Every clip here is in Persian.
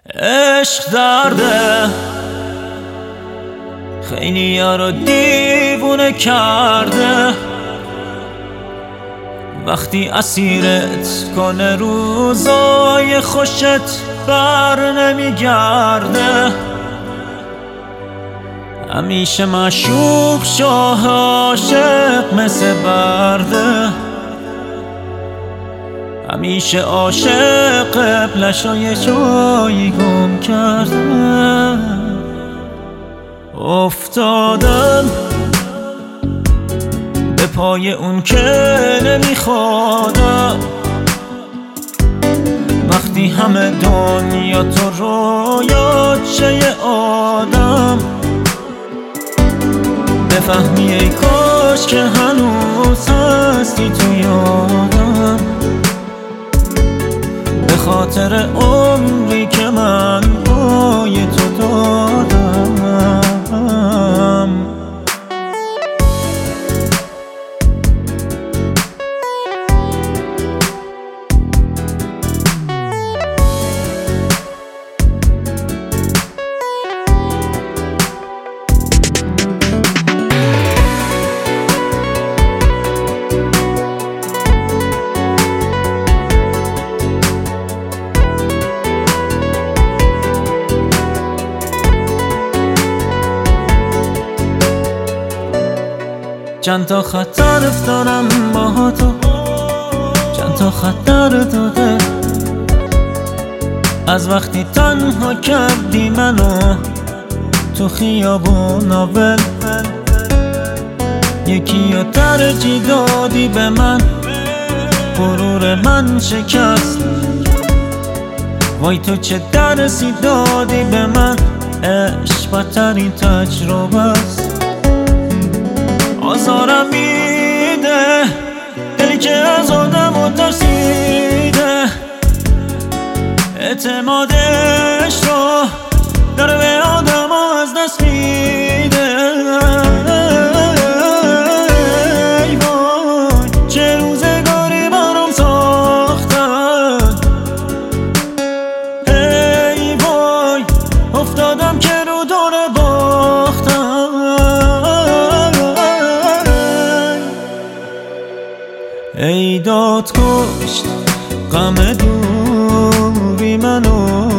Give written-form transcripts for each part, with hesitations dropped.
عشق درده خیلی ها رو دیوونه کرده، وقتی اسیرت کنه روزای خوشت بر نمیگرده. همیشه معشوق شاه عاشق مثل برده، همیشه عاشق قبلشای جایی گم کرده. افتادم به پای اون که نمیخوادم، وقتی همه دنیا تو رویات شه آدم. بفهمی ای کاش که هنوز هستی تو یادم، به خاطر عمری که من پای تو دادم. چند تا خطر افتادم با تو، چند تا خطر داده، از وقتی تنها کردی منو تو خیابون اول. یکی رو ترجیح دادی به من، غرور من شکست. وای تو چه درسی دادی به من، عشق بدترین تجربه است. آزارم میده دلی که از آدم ترسیده، اعتمادش رو داره به آدم از دست میده. ای وای چه روزگاری برام ساختن، ای وای افتادم که رو دور باختم. ای داد کشت غم دوری منو،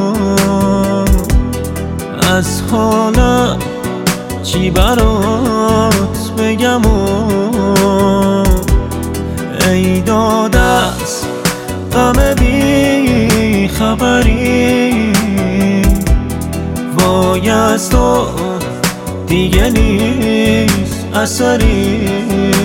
از حالم چی برات بگم ای داد از غم بی خبری. وای از تو دیگه نیست اثری.